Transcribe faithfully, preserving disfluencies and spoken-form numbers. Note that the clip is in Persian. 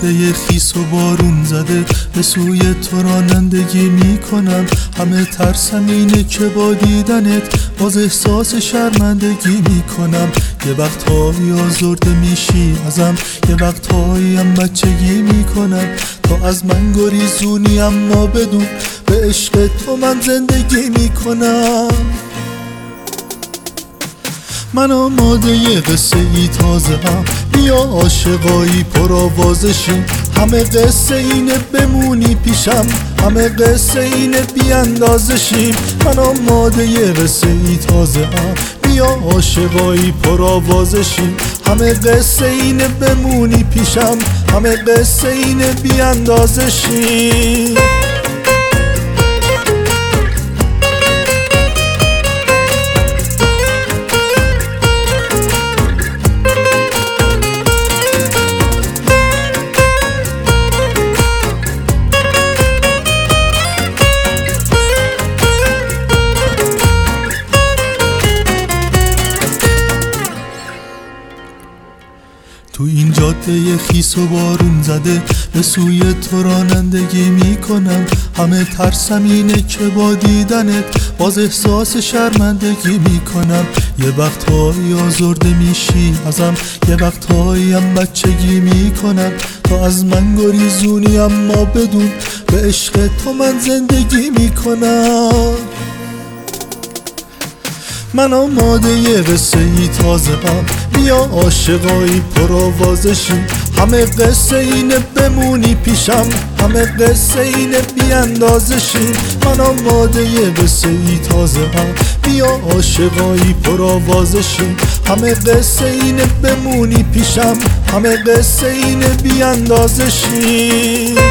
جاده خیس و بارون زده به سوی تو رانندگی میکنم. همه ترسم اینه که با دیدنت باز احساس شرمندگی میکنم. یه وقتهایی آزرده میشی ازم، یه وقتهایی هم بچگی میکنم. تو از من گریزونی اما بدون به عشق تو من زندگی میکنم. من آماده یه قصه ای تازه هم، بیا عاشقایی پرآوازشیم. همه قصه اینه بمونی پیشم، همه قصه اینه بیاندازشیم. من آماده یه قصه ای تازه هم، بیا عاشقایی پرآوازشیم. همه قصه اینه بمونی پیشم، همه قصه اینه بیاندازشیم. تو این جاده خیس و بارون زده به سوی تو رانندگی میکنم. همه ترسم اینه که با دیدنت باز احساس شرمندگی میکنم. یه وقتهایی آزرده میشی ازم، یه وقتهایی هم بچگی میکنم. تو از من گریزونی اما بدون به عشق تو من زندگی میکنم. من آماده یه قصه ای تازه هم، بیا عاشقایی پرآوازشیم. همه قصه اینه بمونی پیشم، همه قصه اینه بیاندازشیم. من آماده یه قصه ای تازه هم، بیا عاشقایی پرآوازشیم. همه قصه اینه بمونی پیشم، همه قصه اینه بیاندازشیم.